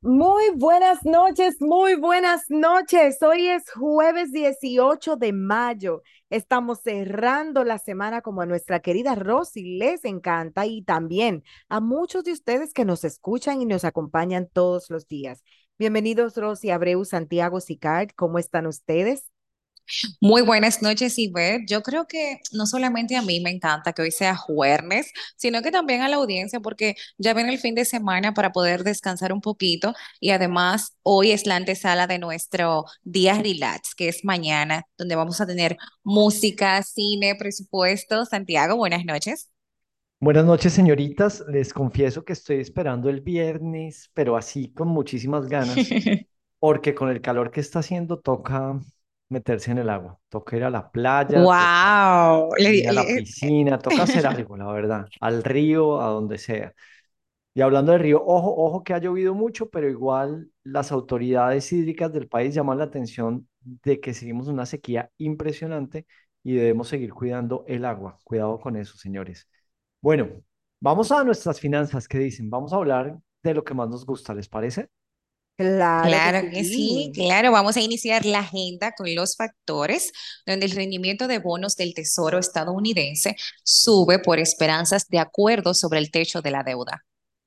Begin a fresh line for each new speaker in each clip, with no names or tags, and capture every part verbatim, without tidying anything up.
Muy buenas noches, muy buenas noches. Hoy es jueves dieciocho de mayo. Estamos cerrando la semana como a nuestra querida Rosy les encanta y también a muchos de ustedes que nos escuchan y nos acompañan todos los días. Bienvenidos Rosy, Abreu, Santiago, Sicard. ¿Cómo están ustedes?
Muy buenas noches, Ivette. Yo creo que no solamente a mí me encanta que hoy sea jueves, sino que también a la audiencia, porque ya viene el fin de semana para poder descansar un poquito y además hoy es la antesala de nuestro día relax, que es mañana, donde vamos a tener música, cine, presupuesto. Santiago, buenas noches.
Buenas noches, señoritas. Les confieso que estoy esperando el viernes, pero así con muchísimas ganas, porque con el calor que está haciendo toca meterse en el agua, toca ir a la playa, toca
Wow.
ir a la piscina, toca hacer algo, la verdad, al río, a donde sea. Y hablando de río, ojo, ojo que ha llovido mucho, pero igual las autoridades hídricas del país llaman la atención de que seguimos una sequía impresionante y debemos seguir cuidando el agua. Cuidado con eso, señores. Bueno, vamos a nuestras finanzas, ¿qué dicen? Vamos a hablar de lo que más nos gusta, ¿les parece?
Claro que
Claro que sí,
sí.
claro. Vamos a iniciar la agenda con los factores donde el rendimiento de bonos del Tesoro estadounidense sube por esperanzas de acuerdo sobre el techo de la deuda.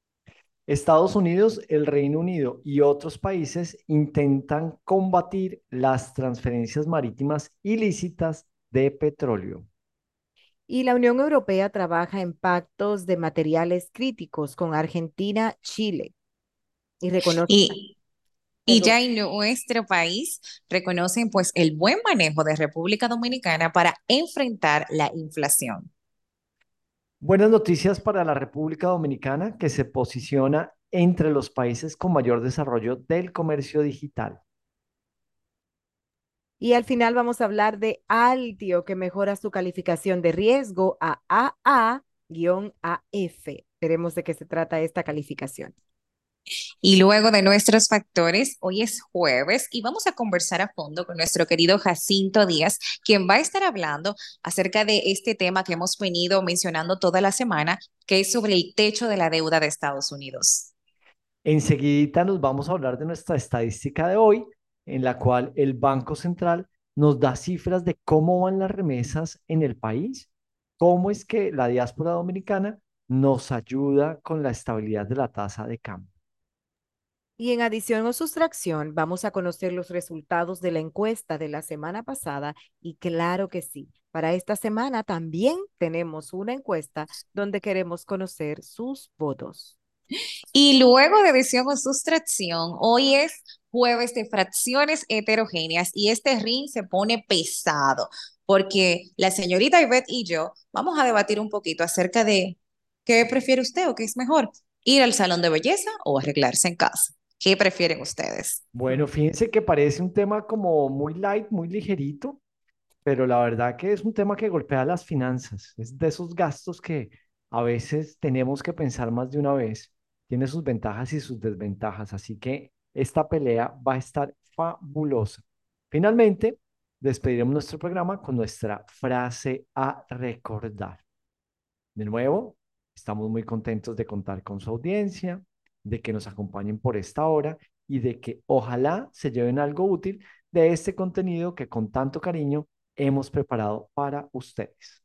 Estados Unidos, el Reino Unido y otros países intentan combatir las transferencias marítimas ilícitas de petróleo.
Y la Unión Europea trabaja en pactos de materiales críticos con Argentina, Chile y reconoce,
Y, y
perdón.
ya en nuestro país reconocen pues el buen manejo de República Dominicana para enfrentar la inflación.
Buenas noticias para la República Dominicana, que se posiciona entre los países con mayor desarrollo del comercio digital.
Y al final vamos a hablar de Altio, que mejora su calificación de riesgo a A A-A F. Veremos de qué se trata esta calificación.
Y luego de nuestros factores, hoy es jueves y vamos a conversar a fondo con nuestro querido Jacinto Díaz, quien va a estar hablando acerca de este tema que hemos venido mencionando toda la semana, que es sobre el techo de la deuda de Estados Unidos.
Enseguida nos vamos a hablar de nuestra estadística de hoy, en la cual el Banco Central nos da cifras de cómo van las remesas en el país, cómo es que la diáspora dominicana nos ayuda con la estabilidad de la tasa de cambio.
Y en adición o sustracción, vamos a conocer los resultados de la encuesta de la semana pasada. Y claro que sí, para esta semana también tenemos una encuesta donde queremos conocer sus votos.
Y luego de adición o sustracción, hoy es jueves de fracciones heterogéneas y este ring se pone pesado porque la señorita Ivette y yo vamos a debatir un poquito acerca de qué prefiere usted o qué es mejor, ir al salón de belleza o arreglarse en casa. ¿Qué prefieren ustedes?
Bueno, fíjense que parece un tema como muy light, muy ligerito, pero la verdad que es un tema que golpea las finanzas. Es de esos gastos que a veces tenemos que pensar más de una vez. Tiene sus ventajas y sus desventajas, así que esta pelea va a estar fabulosa. Finalmente, despediremos nuestro programa con nuestra frase a recordar. De nuevo, estamos muy contentos de contar con su audiencia, de que nos acompañen por esta hora y de que ojalá se lleven algo útil de este contenido que con tanto cariño hemos preparado para ustedes.